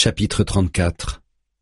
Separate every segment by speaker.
Speaker 1: Chapitre 34.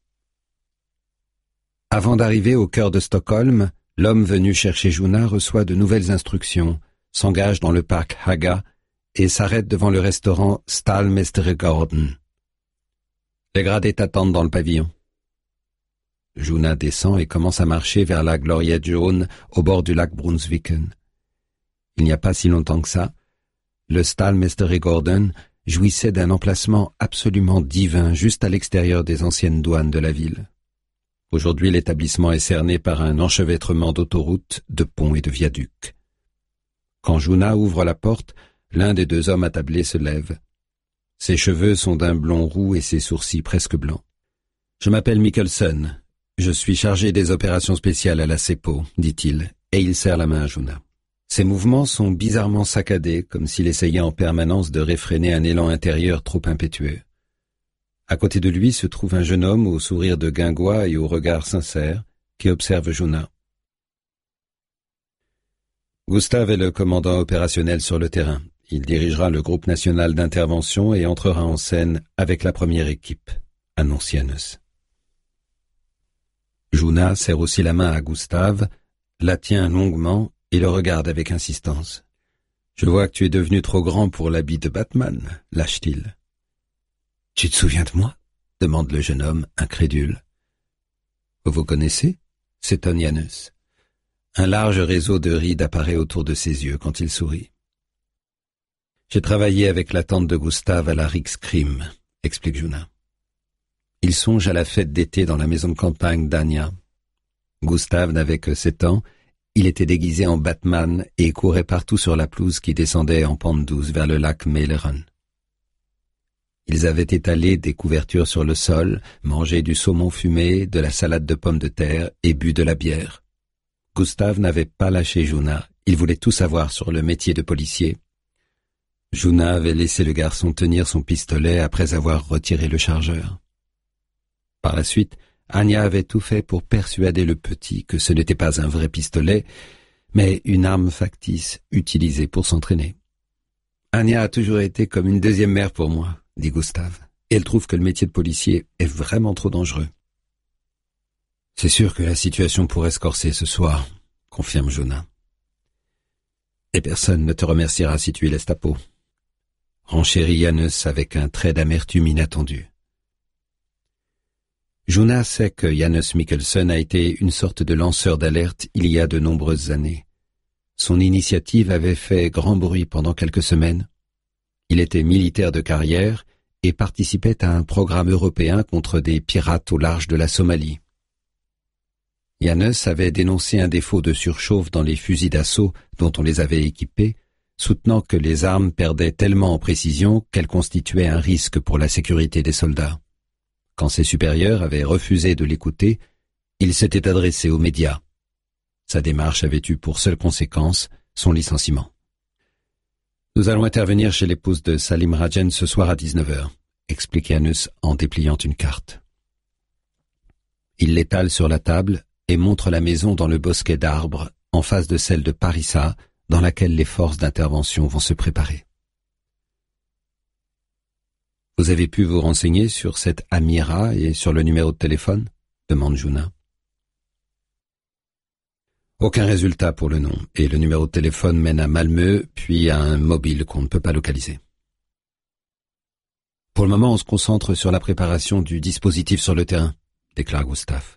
Speaker 1: Avant d'arriver au cœur de Stockholm, l'homme venu chercher Juna reçoit de nouvelles instructions, s'engage dans le parc Haga et s'arrête devant le restaurant Stallmästaregården. Les gradés t'attendent dans le pavillon. Juna descend et commence à marcher vers la gloriette jaune au bord du lac Brunnsviken. Il n'y a pas si longtemps que ça, le Stallmästaregården jouissait d'un emplacement absolument divin juste à l'extérieur des anciennes douanes de la ville. Aujourd'hui, l'établissement est cerné par un enchevêtrement d'autoroutes, de ponts et de viaducs. Quand Juna ouvre la porte, l'un des deux hommes attablés se lève. Ses cheveux sont d'un blond roux et ses sourcils presque blancs. « Je m'appelle Mikkelsen. Je suis chargé des opérations spéciales à la CEPO, dit-il, et il serre la main à Juna. Ses mouvements sont bizarrement saccadés, comme s'il essayait en permanence de réfréner un élan intérieur trop impétueux. À côté de lui se trouve un jeune homme au sourire de guingois et au regard sincère, qui observe Juna. Gustav est le commandant opérationnel sur le terrain. Il dirigera le groupe national d'intervention et entrera en scène avec la première équipe, annonce Janus. Juna serre aussi la main à Gustav, la tient longuement et le regarde avec insistance. « Je vois que tu es devenu trop grand pour l'habit de Batman, lâche-t-il. »« Tu te souviens de moi ?» demande le jeune homme, incrédule. « Vous vous connaissez ?» s'étonne Janus. Un large réseau de rides apparaît autour de ses yeux quand il sourit. « J'ai travaillé avec la tante de Gustav à la Rikskrim, » explique Juna. Il songe à la fête d'été dans la maison de campagne d'Anya. Gustav n'avait que 7 ans. Il était déguisé en Batman et courait partout sur la pelouse qui descendait en pente douce vers le lac Mälaren. Ils avaient étalé des couvertures sur le sol, mangé du saumon fumé, de la salade de pommes de terre et bu de la bière. Gustav n'avait pas lâché Juna, il voulait tout savoir sur le métier de policier. Juna avait laissé le garçon tenir son pistolet après avoir retiré le chargeur. Par la suite, Anya avait tout fait pour persuader le petit que ce n'était pas un vrai pistolet, mais une arme factice utilisée pour s'entraîner. « Anya a toujours été comme une deuxième mère pour moi, » dit Gustav, et elle trouve que le métier de policier est vraiment trop dangereux. « C'est sûr que la situation pourrait se corser ce soir, » confirme Juna. « Et personne ne te remerciera si tu y laisses ta peau. » renchérit Janus avec un trait d'amertume inattendu. Juna sait que Janus Mikkelsen a été une sorte de lanceur d'alerte il y a de nombreuses années. Son initiative avait fait grand bruit pendant quelques semaines. Il était militaire de carrière et participait à un programme européen contre des pirates au large de la Somalie. Janus avait dénoncé un défaut de surchauffe dans les fusils d'assaut dont on les avait équipés, soutenant que les armes perdaient tellement en précision qu'elles constituaient un risque pour la sécurité des soldats. Quand ses supérieurs avaient refusé de l'écouter, il s'était adressé aux médias. Sa démarche avait eu pour seule conséquence son licenciement. « Nous allons intervenir chez l'épouse de Salim Rajen ce soir à 19h, » explique Janus en dépliant une carte. Il l'étale sur la table et montre la maison dans le bosquet d'arbres, en face de celle de Parissa, dans laquelle les forces d'intervention vont se préparer. « Vous avez pu vous renseigner sur cette Amira et sur le numéro de téléphone ?» demande Juna. Aucun résultat pour le nom, et le numéro de téléphone mène à Malmö, puis à un mobile qu'on ne peut pas localiser. Pour le moment, on se concentre sur la préparation du dispositif sur le terrain, déclare Gustav.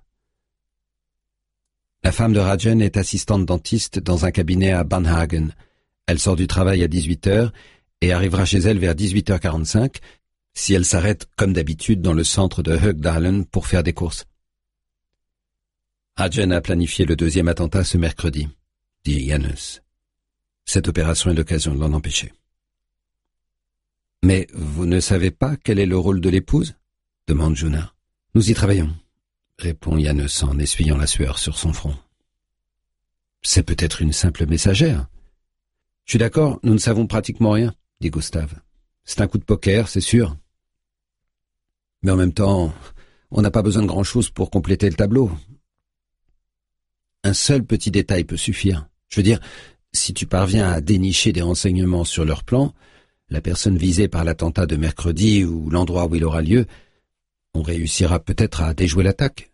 Speaker 1: La femme de Rajen est assistante dentiste dans un cabinet à Banhagen. Elle sort du travail à 18h et arrivera chez elle vers 18h45, si elle s'arrête, comme d'habitude, dans le centre de Högdalen pour faire des courses. Rajen a planifié le 2e attentat ce mercredi, dit Janus. Cette opération est l'occasion de l'en empêcher. Mais vous ne savez pas quel est le rôle de l'épouse ? demande Juna. Nous y travaillons, répond Janus en essuyant la sueur sur son front. C'est peut-être une simple messagère. Je suis d'accord, nous ne savons pratiquement rien, dit Gustav. C'est un coup de poker, c'est sûr. Mais en même temps, on n'a pas besoin de grand-chose pour compléter le tableau. Un seul petit détail peut suffire. Je veux dire, si tu parviens à dénicher des renseignements sur leur plan, la personne visée par l'attentat de mercredi ou l'endroit où il aura lieu, On réussira peut-être à déjouer l'attaque.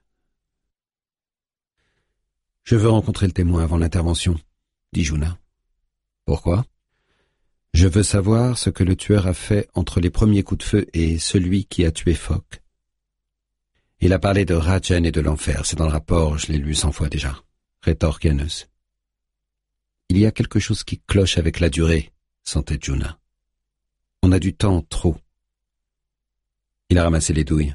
Speaker 1: Je veux rencontrer le témoin avant l'intervention, dit Juna. Pourquoi? Je veux savoir ce que le tueur a fait entre les premiers coups de feu et celui qui a tué Fogg. Il a parlé de Rajen et de l'enfer, c'est dans le rapport, je l'ai lu 100 fois déjà, rétorque Janus. Il y a quelque chose qui cloche avec la durée, sentait Juna. On a du temps trop. Il a ramassé les douilles.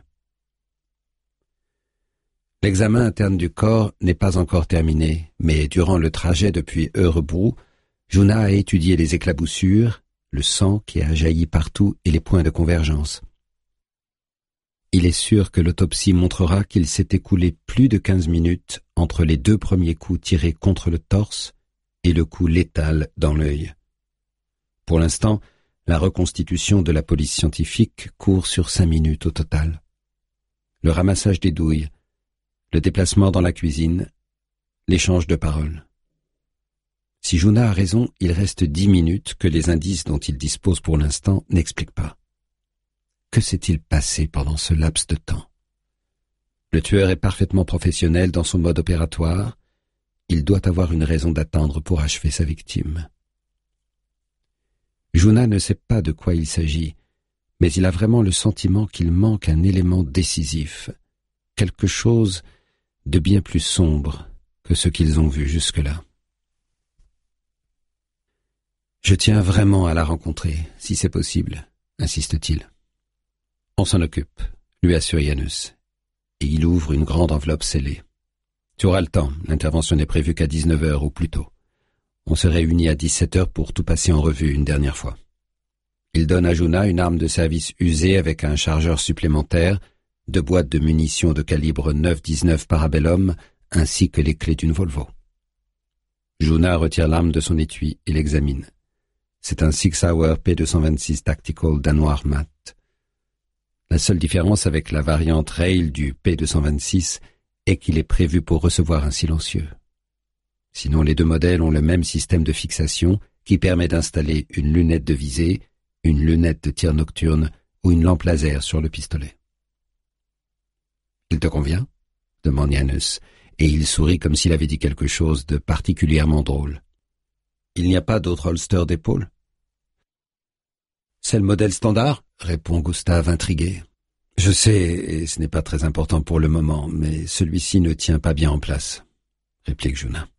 Speaker 1: L'examen interne du corps n'est pas encore terminé, mais durant le trajet depuis Örebro, Juna a étudié les éclaboussures, le sang qui a jailli partout et les points de convergence. Il est sûr que l'autopsie montrera qu'il s'est écoulé plus de 15 minutes entre les 2 premiers coups tirés contre le torse et le coup létal dans l'œil. Pour l'instant, la reconstitution de la police scientifique court sur 5 minutes au total. Le ramassage des douilles, le déplacement dans la cuisine, l'échange de paroles. Si Juna a raison, il reste 10 minutes que les indices dont il dispose pour l'instant n'expliquent pas. Que s'est-il passé pendant ce laps de temps? Le tueur est parfaitement professionnel dans son mode opératoire. Il doit avoir une raison d'attendre pour achever sa victime. Juna ne sait pas de quoi il s'agit, mais il a vraiment le sentiment qu'il manque un élément décisif, quelque chose de bien plus sombre que ce qu'ils ont vu jusque-là. « Je tiens vraiment à la rencontrer, si c'est possible, » insiste-t-il. « On s'en occupe, » lui assure Janus, et il ouvre une grande enveloppe scellée. « Tu auras le temps, l'intervention n'est prévue qu'à 19h ou plus tôt. On se réunit à 17h pour tout passer en revue une dernière fois. » Il donne à Juna une arme de service usée avec un chargeur supplémentaire, 2 boîtes de munitions de calibre 9,19 Parabellum, ainsi que les clés d'une Volvo. Juna retire l'arme de son étui et l'examine. C'est un Sig Sauer P226 Tactical danois mat. La seule différence avec la variante Rail du P226 est qu'il est prévu pour recevoir un silencieux. Sinon, les 2 modèles ont le même système de fixation qui permet d'installer une lunette de visée, une lunette de tir nocturne ou une lampe laser sur le pistolet. « Il te convient ?» demande Janus, et il sourit comme s'il avait dit quelque chose de particulièrement drôle. « Il n'y a pas d'autre holster d'épaule ?»« C'est le modèle standard ?» répond Gustave intrigué. « Je sais, et ce n'est pas très important pour le moment, mais celui-ci ne tient pas bien en place, » réplique Juna.